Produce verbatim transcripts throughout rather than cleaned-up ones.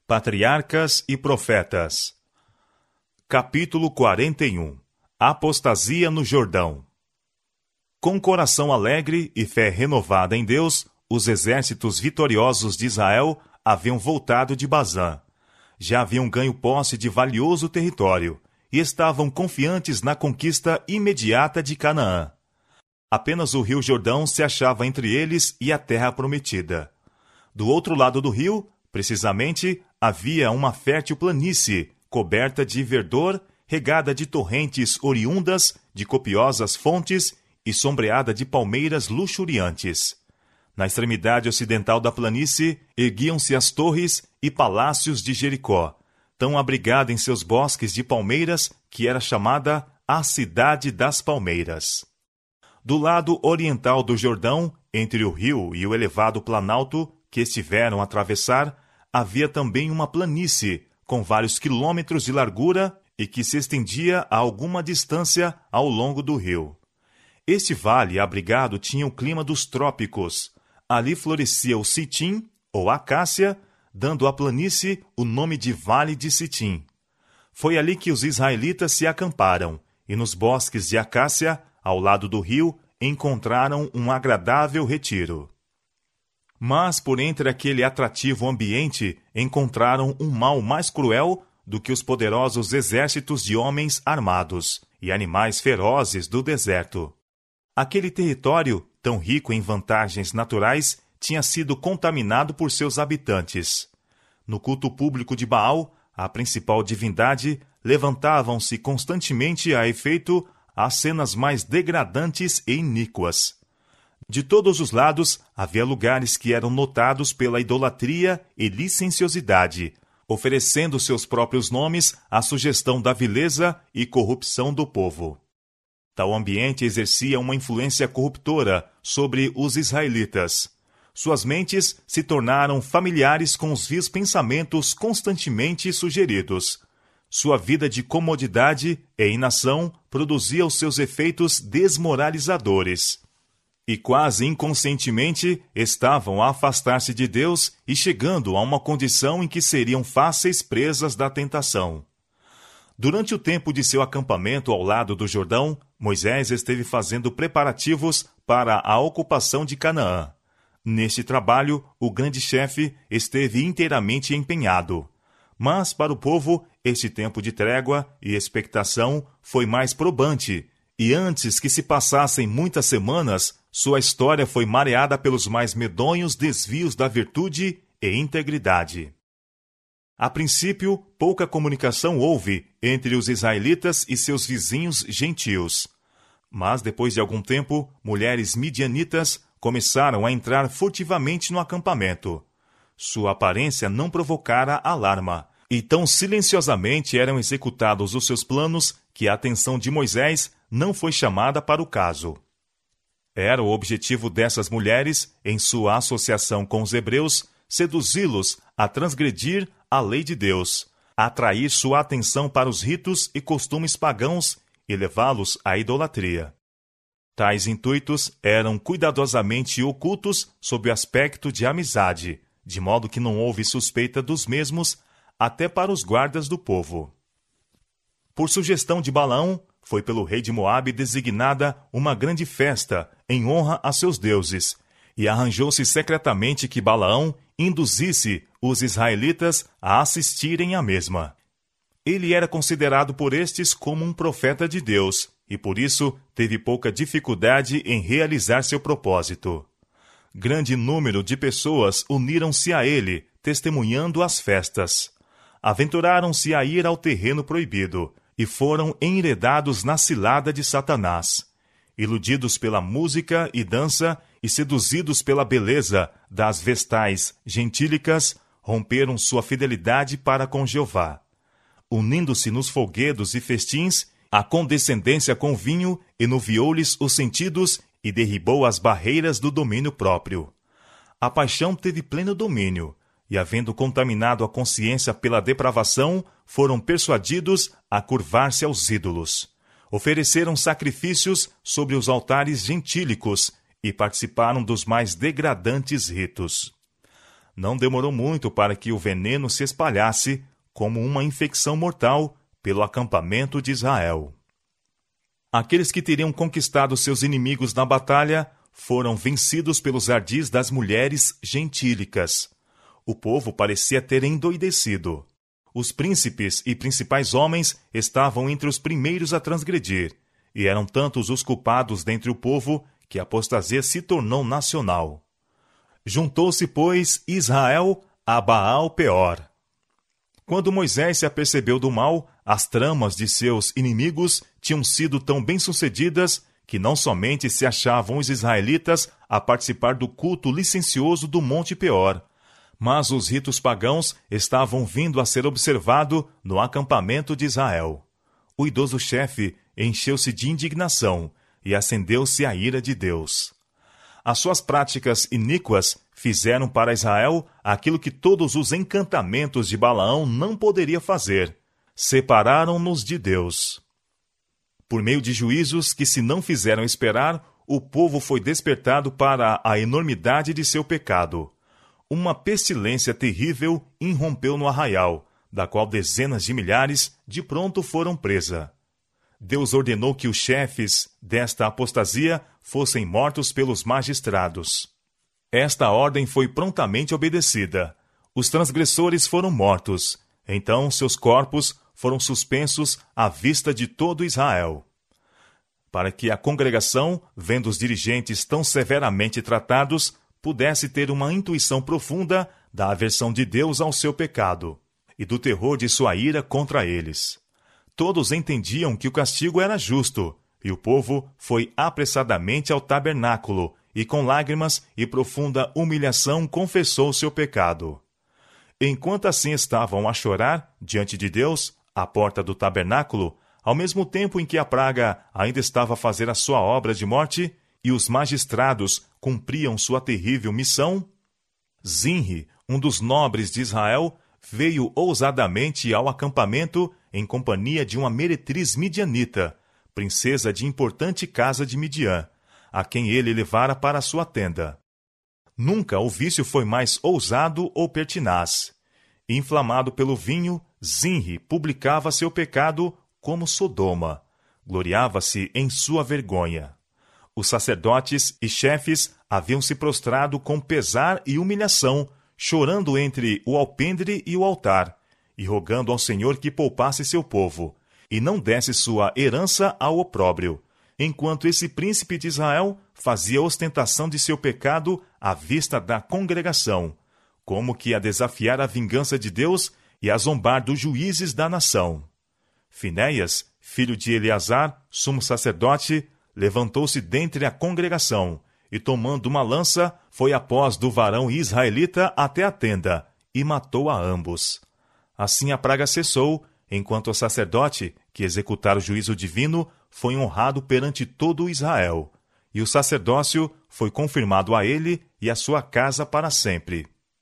Patriarcas e Profetas. Capítulo quarenta e um. Apostasia no Jordão. Com coração alegre e fé renovada em Deus, os exércitos vitoriosos de Israel haviam voltado de Bazã. Já haviam ganho posse de valioso território e estavam confiantes na conquista imediata de Canaã. Apenas o rio Jordão se achava entre eles e a terra prometida. Do outro lado do rio, precisamente, havia uma fértil planície, coberta de verdor, regada de torrentes oriundas de copiosas fontes e sombreada de palmeiras luxuriantes. Na extremidade ocidental da planície, erguiam-se as torres e palácios de Jericó, tão abrigada em seus bosques de palmeiras que era chamada a Cidade das Palmeiras. Do lado oriental do Jordão, entre o rio e o elevado planalto que estiveram a atravessar, havia também uma planície, com vários quilômetros de largura e que se estendia a alguma distância ao longo do rio. Este vale abrigado tinha o clima dos trópicos. Ali florescia o citim, ou acácia, dando à planície o nome de Vale de Citim. Foi ali que os israelitas se acamparam, e nos bosques de acácia, ao lado do rio, encontraram um agradável retiro. Mas, por entre aquele atrativo ambiente, encontraram um mal mais cruel do que os poderosos exércitos de homens armados e animais ferozes do deserto. Aquele território, tão rico em vantagens naturais, tinha sido contaminado por seus habitantes. No culto público de Baal, a principal divindade, levantavam-se constantemente a efeito as cenas mais degradantes e iníquas. De todos os lados, havia lugares que eram notados pela idolatria e licenciosidade, oferecendo seus próprios nomes à sugestão da vileza e corrupção do povo. Tal ambiente exercia uma influência corruptora sobre os israelitas. Suas mentes se tornaram familiares com os vis pensamentos constantemente sugeridos. Sua vida de comodidade e inação produzia os seus efeitos desmoralizadores. E quase inconscientemente estavam a afastar-se de Deus e chegando a uma condição em que seriam fáceis presas da tentação. Durante o tempo de seu acampamento ao lado do Jordão, Moisés esteve fazendo preparativos para a ocupação de Canaã. Neste trabalho, o grande chefe esteve inteiramente empenhado. Mas, para o povo, este tempo de trégua e expectação foi mais probante, e antes que se passassem muitas semanas, sua história foi mareada pelos mais medonhos desvios da virtude e integridade. A princípio, pouca comunicação houve entre os israelitas e seus vizinhos gentios. Mas, depois de algum tempo, mulheres midianitas começaram a entrar furtivamente no acampamento. Sua aparência não provocara alarma, e tão silenciosamente eram executados os seus planos que a atenção de Moisés não foi chamada para o caso. Era o objetivo dessas mulheres, em sua associação com os hebreus, seduzi-los a transgredir a lei de Deus, atrair sua atenção para os ritos e costumes pagãos e levá-los à idolatria. Tais intuitos eram cuidadosamente ocultos sob o aspecto de amizade, de modo que não houve suspeita dos mesmos até para os guardas do povo. Por sugestão de Balaão, foi pelo rei de Moabe designada uma grande festa em honra a seus deuses, e arranjou-se secretamente que Balaão induzisse os israelitas a assistirem à mesma. Ele era considerado por estes como um profeta de Deus, e por isso teve pouca dificuldade em realizar seu propósito. Grande número de pessoas uniram-se a ele, testemunhando as festas. Aventuraram-se a ir ao terreno proibido, e foram enredados na cilada de Satanás. Iludidos pela música e dança e seduzidos pela beleza das vestais gentílicas, romperam sua fidelidade para com Jeová. Unindo-se nos folguedos e festins, a condescendência com vinho enuviou-lhes os sentidos e derribou as barreiras do domínio próprio. A paixão teve pleno domínio, e, havendo contaminado a consciência pela depravação, foram persuadidos a curvar-se aos ídolos. Ofereceram sacrifícios sobre os altares gentílicos e participaram dos mais degradantes ritos. não demorou muito para que o veneno se espalhasse como uma infecção mortal pelo acampamento de Israel. Aqueles que teriam conquistado seus inimigos na batalha foram vencidos pelos ardis das mulheres gentílicas. O povo parecia ter endoidecido. Os príncipes e principais homens estavam entre os primeiros a transgredir, e eram tantos os culpados dentre o povo que a apostasia se tornou nacional. Juntou-se, pois, Israel a Baal-Peor. Quando Moisés se apercebeu do mal, as tramas de seus inimigos tinham sido tão bem-sucedidas que não somente se achavam os israelitas a participar do culto licencioso do Monte Peor, mas os ritos pagãos estavam vindo a ser observados no acampamento de Israel. O idoso chefe encheu-se de indignação e acendeu-se a ira de Deus. As suas práticas iníquas fizeram para Israel aquilo que todos os encantamentos de Balaão não poderia fazer: separaram-nos de Deus. Por meio de juízos que se não fizeram esperar, o povo foi despertado para a enormidade de seu pecado. Uma pestilência terrível irrompeu no arraial, da qual dezenas de milhares de pronto foram presas. Deus ordenou que os chefes desta apostasia fossem mortos pelos magistrados. Esta ordem foi prontamente obedecida. Os transgressores foram mortos. Então seus corpos foram suspensos à vista de todo Israel. Para que a congregação, vendo os dirigentes tão severamente tratados, pudesse ter uma intuição profunda da aversão de Deus ao seu pecado e do terror de sua ira contra eles. Todos entendiam que o castigo era justo, e o povo foi apressadamente ao tabernáculo e com lágrimas e profunda humilhação confessou seu pecado. Enquanto assim estavam a chorar diante de Deus, à porta do tabernáculo, ao mesmo tempo em que a praga ainda estava a fazer a sua obra de morte e os magistrados cumpriam sua terrível missão, Zinri, um dos nobres de Israel, veio ousadamente ao acampamento em companhia de uma meretriz midianita, princesa de importante casa de Midian, a quem ele levara para sua tenda. Nunca o vício foi mais ousado ou pertinaz. Inflamado pelo vinho, Zinri publicava seu pecado como Sodoma. Gloriava-se em sua vergonha. Os sacerdotes e chefes haviam se prostrado com pesar e humilhação, chorando entre o alpendre e o altar, e rogando ao Senhor que poupasse seu povo, e não desse sua herança ao opróbrio, enquanto esse príncipe de Israel fazia ostentação de seu pecado à vista da congregação, como que a desafiar a vingança de Deus e a zombar dos juízes da nação. Finéias, filho de Eleazar, sumo sacerdote, levantou-se dentre a congregação, e tomando uma lança, foi após do varão israelita até a tenda, e matou a ambos. Assim a praga cessou, enquanto o sacerdote, que executara o juízo divino, foi honrado perante todo o Israel, e o sacerdócio foi confirmado a ele e a sua casa para sempre.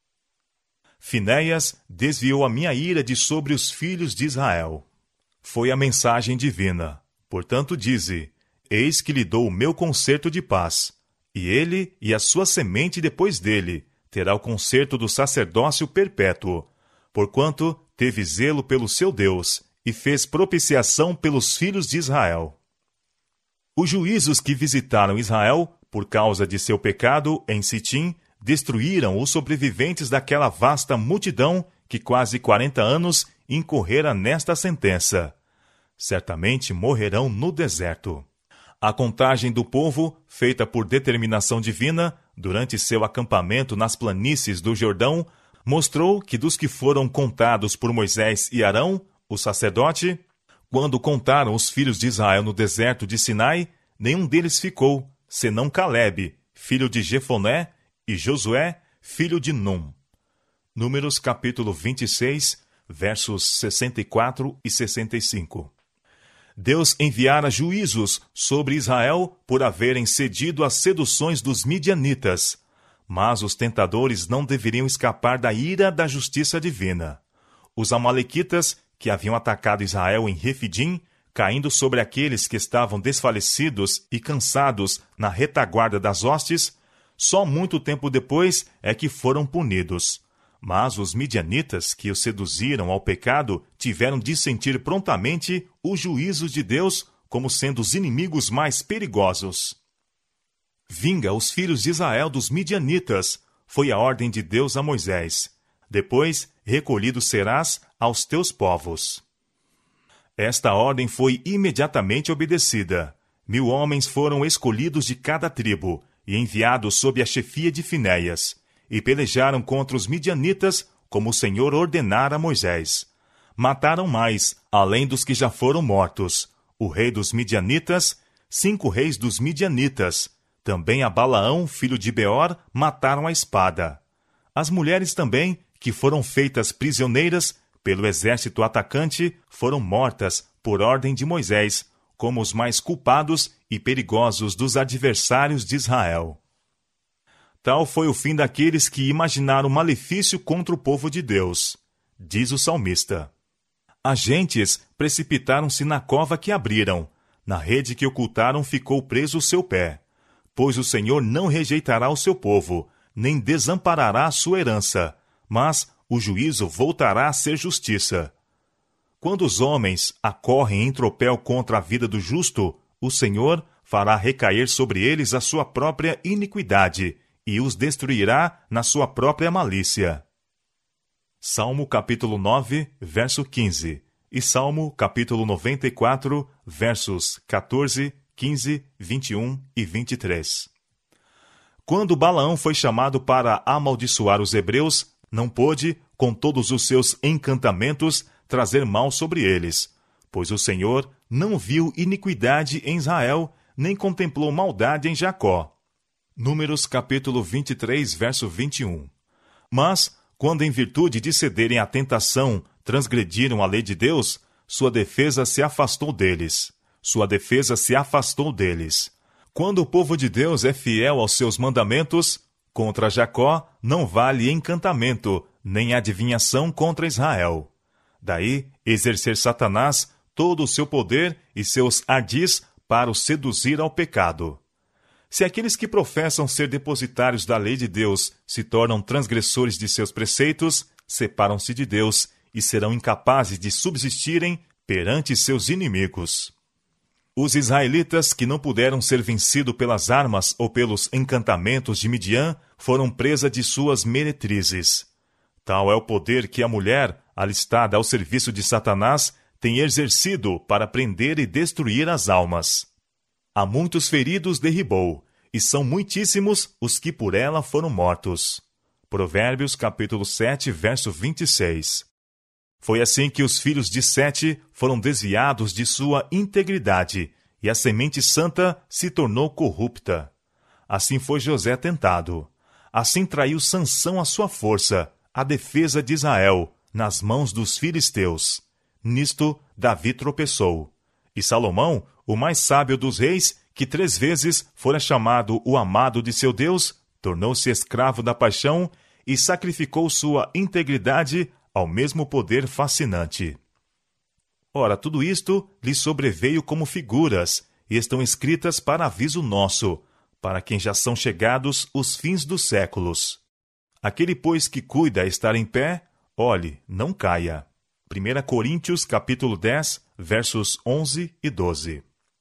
Finéias desviou a minha ira de sobre os filhos de Israel. Foi a mensagem divina. Portanto, dize: eis que lhe dou o meu concerto de paz, e ele e a sua semente depois dele terá o concerto do sacerdócio perpétuo, porquanto teve zelo pelo seu Deus e fez propiciação pelos filhos de Israel. Os juízos que visitaram Israel, por causa de seu pecado em Sitim, destruíram os sobreviventes daquela vasta multidão que quase quarenta anos incorrera nesta sentença. Certamente morrerão no deserto. A contagem do povo, feita por determinação divina, durante seu acampamento nas planícies do Jordão, mostrou que dos que foram contados por Moisés e Arão, o sacerdote, quando contaram os filhos de Israel no deserto de Sinai, nenhum deles ficou, senão Calebe, filho de Jefoné, e Josué, filho de Num. Números capítulo vinte e seis, versos sessenta e quatro e sessenta e cinco. Deus enviara juízos sobre Israel por haverem cedido às seduções dos midianitas, mas os tentadores não deveriam escapar da ira da justiça divina. Os amalequitas, que haviam atacado Israel em Refidim, caindo sobre aqueles que estavam desfalecidos e cansados na retaguarda das hostes, só muito tempo depois é que foram punidos, Mas os midianitas que o seduziram ao pecado tiveram de sentir prontamente o juízo de Deus como sendo os inimigos mais perigosos. Vinga os filhos de Israel dos midianitas, foi a ordem de Deus a Moisés. Depois, recolhido serás aos teus povos. Esta ordem foi imediatamente obedecida. Mil homens foram escolhidos de cada tribo e enviados sob a chefia de Finéias, e pelejaram contra os midianitas, como o Senhor ordenara a Moisés. Mataram mais, além dos que já foram mortos, o rei dos midianitas, cinco reis dos midianitas. Também a Balaão, filho de Beor, mataram a espada. As mulheres também, que foram feitas prisioneiras pelo exército atacante, foram mortas por ordem de Moisés, como os mais culpados e perigosos dos adversários de Israel. Tal foi o fim daqueles que imaginaram malefício contra o povo de Deus. Diz o salmista: As gentes precipitaram-se na cova que abriram, na rede que ocultaram ficou preso o seu pé. Pois o Senhor não rejeitará o seu povo, nem desamparará a sua herança, mas o juízo voltará a ser justiça. Quando os homens acorrem em tropel contra a vida do justo, o Senhor fará recair sobre eles a sua própria iniquidade e os destruirá na sua própria malícia. Salmo capítulo nove, verso quinze e Salmo capítulo noventa e quatro, versos quatorze, quinze, vinte e um e vinte e três. Quando Balaão foi chamado para amaldiçoar os hebreus, não pôde, com todos os seus encantamentos, trazer mal sobre eles, pois o Senhor não viu iniquidade em Israel, nem contemplou maldade em Jacó. Números capítulo vinte e três, verso vinte e um. Mas, quando em virtude de cederem à tentação, transgrediram a lei de Deus, sua defesa se afastou deles. Sua defesa se afastou deles. Quando o povo de Deus é fiel aos seus mandamentos, contra Jacó não vale encantamento, nem adivinhação contra Israel. Daí, exercer Satanás todo o seu poder e seus ardis para o seduzir ao pecado. Se aqueles que professam ser depositários da lei de Deus se tornam transgressores de seus preceitos, separam-se de Deus e serão incapazes de subsistirem perante seus inimigos. Os israelitas que não puderam ser vencidos pelas armas ou pelos encantamentos de Midian foram presa de suas meretrizes. Tal é o poder que a mulher, alistada ao serviço de Satanás, tem exercido para prender e destruir as almas. A muitos feridos derribou, e são muitíssimos os que por ela foram mortos. Provérbios capítulo sete, verso vinte e seis. Foi assim que os filhos de Sete foram desviados de sua integridade, e a semente santa se tornou corrupta. Assim foi José tentado. Assim traiu Sansão a sua força, a defesa de Israel, nas mãos dos filisteus. Nisto, Davi tropeçou. E Salomão, o mais sábio dos reis, que três vezes fora chamado o amado de seu Deus, tornou-se escravo da paixão e sacrificou sua integridade ao mesmo poder fascinante. Ora, tudo isto lhe sobreveio como figuras, e estão escritas para aviso nosso, para quem já são chegados os fins dos séculos. Aquele, pois, que cuida a estar em pé, olhe, não caia. primeira Coríntios, capítulo dez, versos onze e doze.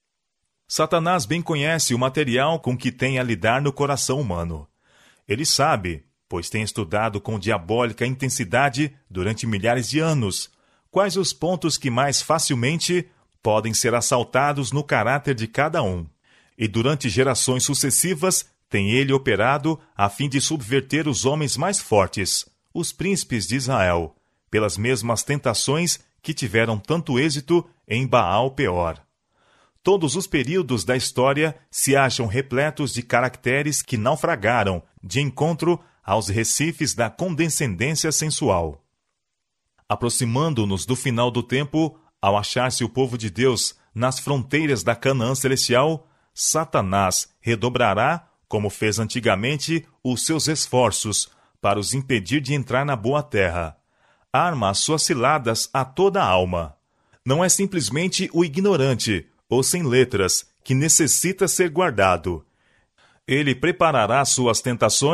Satanás bem conhece o material com que tem a lidar no coração humano. Ele sabe, pois tem estudado com diabólica intensidade durante milhares de anos, quais os pontos que mais facilmente podem ser assaltados no caráter de cada um. E durante gerações sucessivas tem ele operado a fim de subverter os homens mais fortes, os príncipes de Israel, pelas mesmas tentações que tiveram tanto êxito em Baal-Peor. Todos os períodos da história se acham repletos de caracteres que naufragaram de encontro aos recifes da condescendência sensual. Aproximando-nos do final do tempo, ao achar-se o povo de Deus nas fronteiras da Canaã celestial, Satanás redobrará, como fez antigamente, os seus esforços para os impedir de entrar na boa terra. Arma as suas ciladas a toda a alma. Não é simplesmente o ignorante, ou sem letras, que necessita ser guardado. Ele preparará suas tentações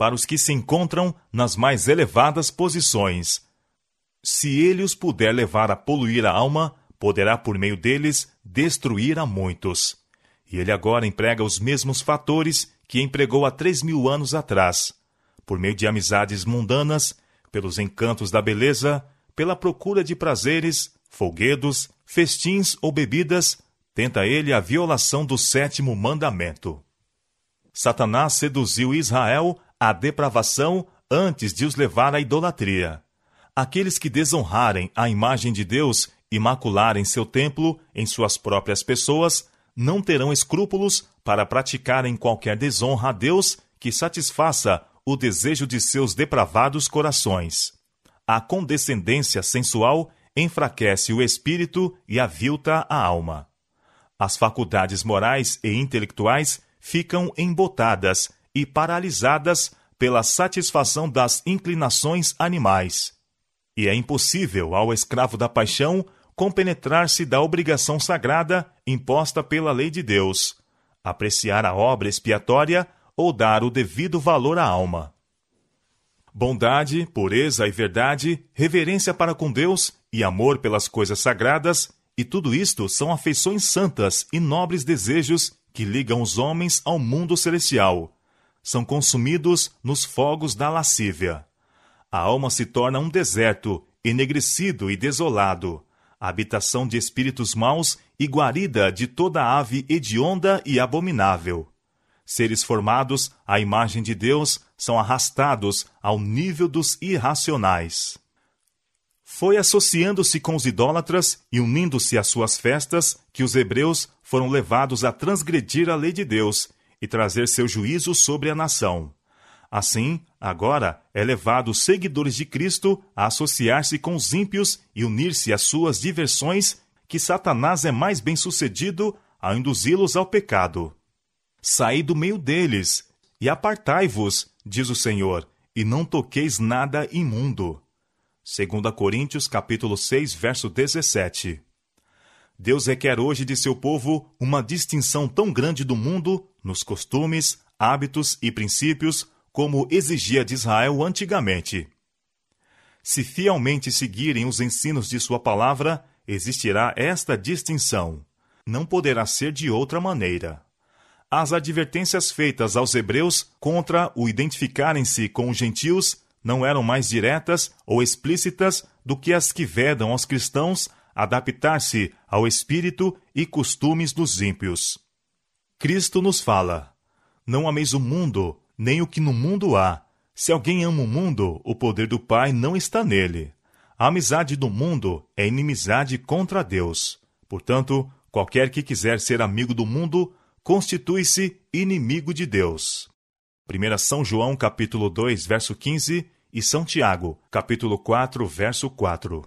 para os que se encontram nas mais elevadas posições. Se ele os puder levar a poluir a alma, poderá por meio deles destruir a muitos. E ele agora emprega os mesmos fatores que empregou há três mil anos atrás, por meio de amizades mundanas, pelos encantos da beleza, pela procura de prazeres, folguedos, festins ou bebidas, tenta ele a violação do sétimo mandamento. Satanás seduziu Israel à depravação antes de os levar à idolatria. Aqueles que desonrarem a imagem de Deus e macularem seu templo em suas próprias pessoas, não terão escrúpulos para praticarem qualquer desonra a Deus que satisfaça o desejo de seus depravados corações. A condescendência sensual enfraquece o espírito e avilta a alma. As faculdades morais e intelectuais ficam embotadas e paralisadas pela satisfação das inclinações animais. E é impossível ao escravo da paixão compenetrar-se da obrigação sagrada imposta pela lei de Deus, apreciar a obra expiatória ou dar o devido valor à alma. Bondade, pureza e verdade, reverência para com Deus e amor pelas coisas sagradas, e tudo isto são afeições santas e nobres desejos que ligam os homens ao mundo celestial. São consumidos nos fogos da lascívia. A alma se torna um deserto, enegrecido e desolado, habitação de espíritos maus e guarida de toda ave hedionda e abominável. Seres formados à imagem de Deus são arrastados ao nível dos irracionais. Foi associando-se com os idólatras e unindo-se às suas festas que os hebreus foram levados a transgredir a lei de Deus e trazer seu juízo sobre a nação. Assim, agora é levado os seguidores de Cristo a associar-se com os ímpios e unir-se às suas diversões, que Satanás é mais bem-sucedido a induzi-los ao pecado. Saí do meio deles, e apartai-vos, diz o Senhor, e não toqueis nada imundo. Segunda Coríntios, capítulo seis, verso dezessete. Deus requer hoje de seu povo uma distinção tão grande do mundo, nos costumes, hábitos e princípios, como exigia de Israel antigamente. Se fielmente seguirem os ensinos de sua palavra, existirá esta distinção. Não poderá ser de outra maneira. As advertências feitas aos hebreus contra o identificarem-se com os gentios não eram mais diretas ou explícitas do que as que vedam aos cristãos adaptar-se ao espírito e costumes dos ímpios. Cristo nos fala: não ameis o mundo, nem o que no mundo há. Se alguém ama o mundo, o poder do Pai não está nele. A amizade do mundo é inimizade contra Deus. Portanto, qualquer que quiser ser amigo do mundo, constitui-se inimigo de Deus. primeira São João, capítulo dois, verso quinze, e São Tiago, capítulo quatro, verso quatro.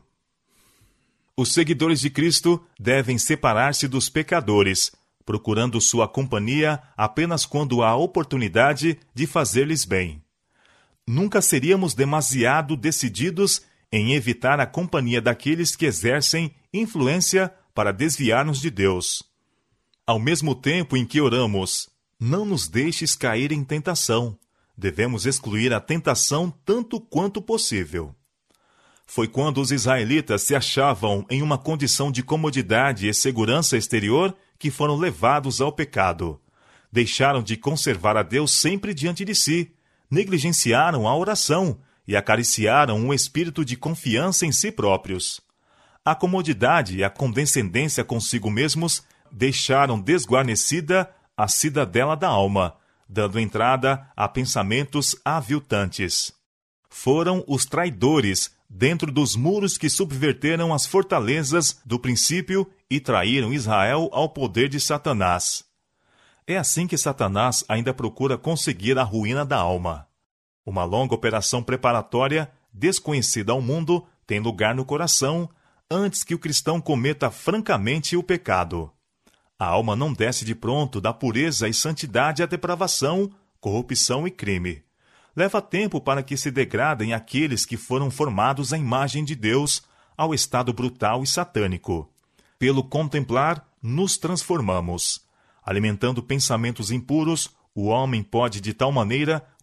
Os seguidores de Cristo devem separar-se dos pecadores, procurando sua companhia apenas quando há oportunidade de fazer-lhes bem. Nunca seríamos demasiado decididos em evitar a companhia daqueles que exercem influência para desviar-nos de Deus. Ao mesmo tempo em que oramos, não nos deixes cair em tentação, devemos excluir a tentação tanto quanto possível. Foi quando os israelitas se achavam em uma condição de comodidade e segurança exterior que foram levados ao pecado. Deixaram de conservar a Deus sempre diante de si, negligenciaram a oração e acariciaram um espírito de confiança em si próprios. A comodidade e a condescendência consigo mesmos deixaram desguarnecida a cidadela da alma, dando entrada a pensamentos aviltantes. Foram os traidores dentro dos muros que subverteram as fortalezas do princípio e traíram Israel ao poder de Satanás. É assim que Satanás ainda procura conseguir a ruína da alma. Uma longa operação preparatória, desconhecida ao mundo, tem lugar no coração antes que o cristão cometa francamente o pecado. A alma não desce de pronto da pureza e santidade à depravação, corrupção e crime. Leva tempo para que se degradem aqueles que foram formados à imagem de Deus ao estado brutal e satânico. Pelo contemplar, nos transformamos. Alimentando pensamentos impuros, o homem pode de tal maneira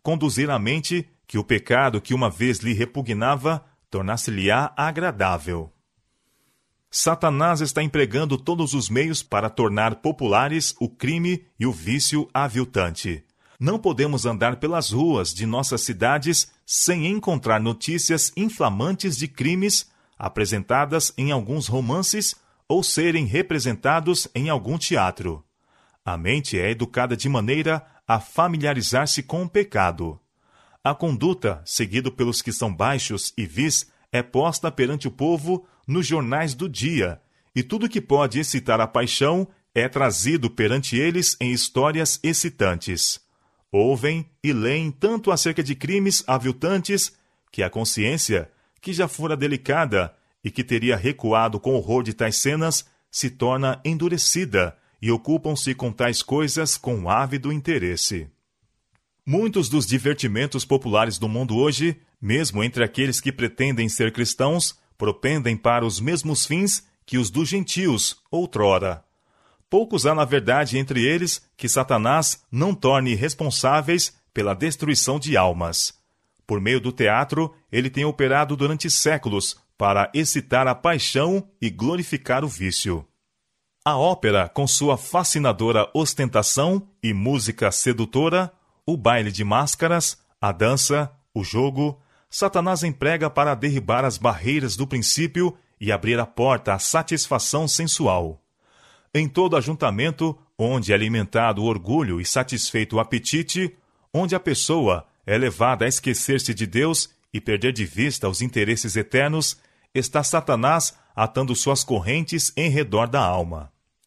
conduzir a mente que o pecado que uma vez lhe repugnava tornasse-lhe-á agradável. Satanás está empregando todos os meios para tornar populares o crime e o vício aviltante. Não podemos andar pelas ruas de nossas cidades sem encontrar notícias inflamantes de crimes apresentadas em alguns romances ou serem representados em algum teatro. A mente é educada de maneira a familiarizar-se com o pecado. A conduta, seguida pelos que são baixos e vis, é posta perante o povo nos jornais do dia, e tudo que pode excitar a paixão é trazido perante eles em histórias excitantes. Ouvem e leem tanto acerca de crimes aviltantes que a consciência, que já fora delicada e que teria recuado com horror de tais cenas, se torna endurecida e ocupam-se com tais coisas com ávido interesse. Muitos dos divertimentos populares do mundo hoje, mesmo entre aqueles que pretendem ser cristãos, propendem para os mesmos fins que os dos gentios, outrora. Poucos há, na verdade, entre eles que Satanás não torne responsáveis pela destruição de almas. Por meio do teatro, ele tem operado durante séculos para excitar a paixão e glorificar o vício. A ópera, com sua fascinadora ostentação e música sedutora, o baile de máscaras, a dança, o jogo, Satanás emprega para derribar as barreiras do princípio e abrir a porta à satisfação sensual. Em todo ajuntamento, onde é alimentado o orgulho e satisfeito o apetite, onde a pessoa é levada a esquecer-se de Deus e perder de vista os interesses eternos, está Satanás atando suas correntes em redor da alma.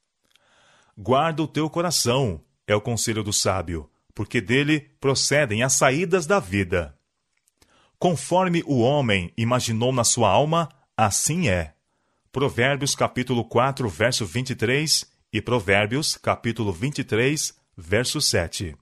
Guarda o teu coração, é o conselho do sábio, porque dele procedem as saídas da vida. Conforme o homem imaginou na sua alma, assim é. Provérbios capítulo quatro, verso vinte e três e Provérbios capítulo vinte e três, verso sete.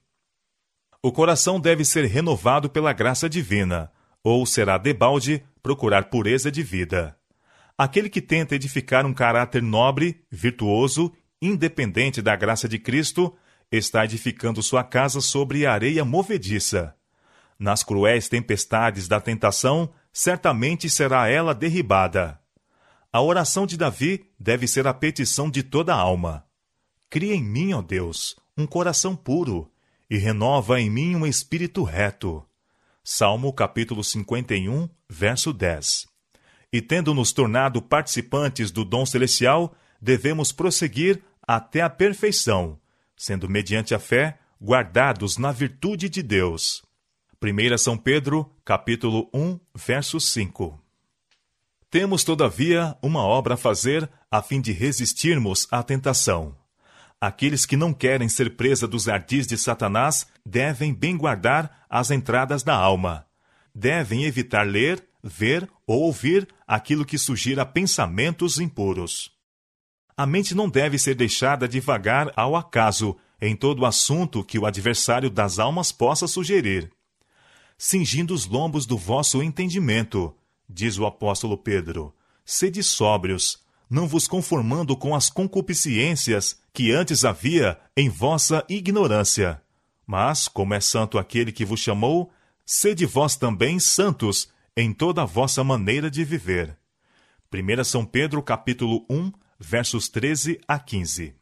O coração deve ser renovado pela graça divina, ou será debalde procurar pureza de vida. Aquele que tenta edificar um caráter nobre, virtuoso, independente da graça de Cristo, está edificando sua casa sobre areia movediça. Nas cruéis tempestades da tentação, certamente será ela derribada. A oração de Davi deve ser a petição de toda a alma. Cria em mim, ó Deus, um coração puro, e renova em mim um espírito reto. Salmo capítulo cinquenta e um, verso dez. E tendo-nos tornado participantes do dom celestial, devemos prosseguir até a perfeição, sendo mediante a fé guardados na virtude de Deus. primeira São Pedro, capítulo um, verso cinco. Temos, todavia, uma obra a fazer a fim de resistirmos à tentação. Aqueles que não querem ser presa dos ardis de Satanás devem bem guardar as entradas da alma. Devem evitar ler, ver ou ouvir aquilo que sugira pensamentos impuros. A mente não deve ser deixada divagar ao acaso em todo assunto que o adversário das almas possa sugerir. Cingindo os lombos do vosso entendimento, diz o apóstolo Pedro, sede sóbrios, não vos conformando com as concupiscências que antes havia em vossa ignorância. Mas, como é santo aquele que vos chamou, sede vós também santos em toda a vossa maneira de viver. primeira São Pedro, capítulo um, versos treze a quinze.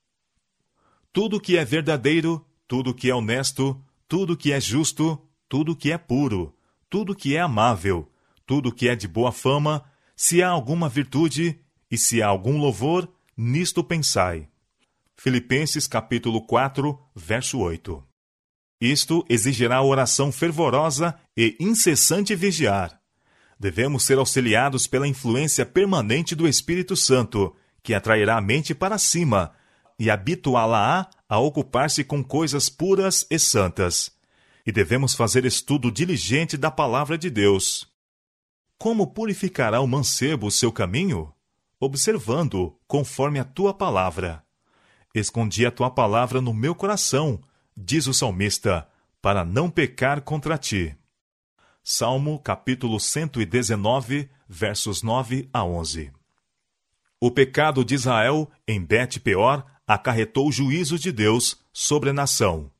Tudo que é verdadeiro, tudo que é honesto, tudo que é justo, tudo que é puro, tudo que é amável, tudo que é de boa fama, se há alguma virtude e se há algum louvor, nisto pensai. Filipenses capítulo quatro, verso oito. Isto exigirá oração fervorosa e incessante vigiar. Devemos ser auxiliados pela influência permanente do Espírito Santo, que atrairá a mente para cima e habituá-la-á a ocupar-se com coisas puras e santas. E devemos fazer estudo diligente da palavra de Deus. Como purificará o mancebo o seu caminho? Observando, conforme a tua palavra. Escondi a tua palavra no meu coração, diz o salmista, para não pecar contra ti. Salmo capítulo cento e dezenove, versos nove a onze. O pecado de Israel em Bet-peor acarretou o juízo de Deus sobre a nação,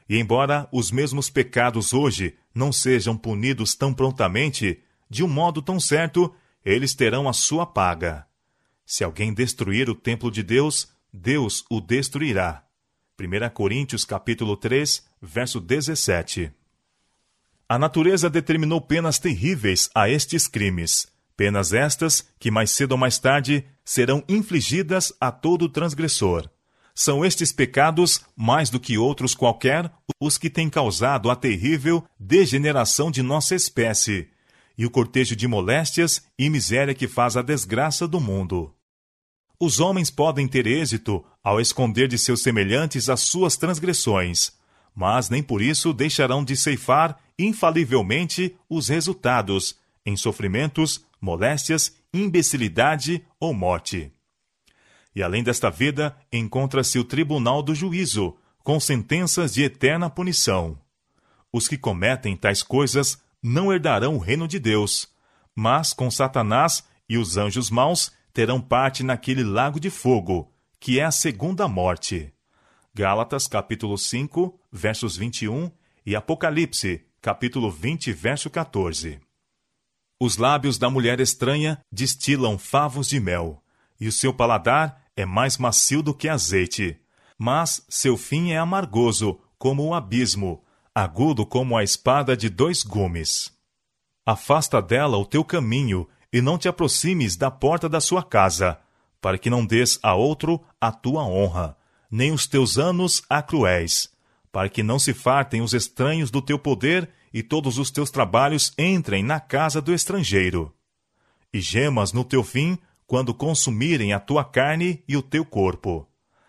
E embora os mesmos pecados hoje não sejam punidos tão prontamente, de um modo tão certo, eles terão a sua paga. Se alguém destruir o templo de Deus, Deus o destruirá. primeira Coríntios capítulo três, verso dezessete. A natureza determinou penas terríveis a estes crimes, penas estas que mais cedo ou mais tarde serão infligidas a todo transgressor. São estes pecados, mais do que outros qualquer, os que têm causado a terrível degeneração de nossa espécie, e o cortejo de moléstias e miséria que faz a desgraça do mundo. Os homens podem ter êxito ao esconder de seus semelhantes as suas transgressões, mas nem por isso deixarão de ceifar infalivelmente os resultados, em sofrimentos, moléstias, imbecilidade ou morte. E além desta vida, encontra-se o tribunal do juízo, com sentenças de eterna punição. Os que cometem tais coisas não herdarão o reino de Deus, mas com Satanás e os anjos maus terão parte naquele lago de fogo, que é a segunda morte. Gálatas, capítulo cinco, versos vinte e um, e Apocalipse, capítulo vinte, verso quatorze. Os lábios da mulher estranha destilam favos de mel, e o seu paladar é mais macio do que azeite, mas seu fim é amargoso, como o abismo, agudo como a espada de dois gumes. Afasta dela o teu caminho, e não te aproximes da porta da sua casa, para que não des a outro a tua honra, nem os teus anos a cruéis, para que não se fartem os estranhos do teu poder e todos os teus trabalhos entrem na casa do estrangeiro. E gemas no teu fim, quando consumirem a tua carne e o teu corpo.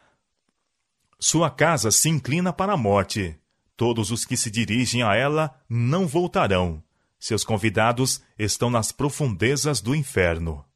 Sua casa se inclina para a morte. Todos os que se dirigem a ela não voltarão. Seus convidados estão nas profundezas do inferno.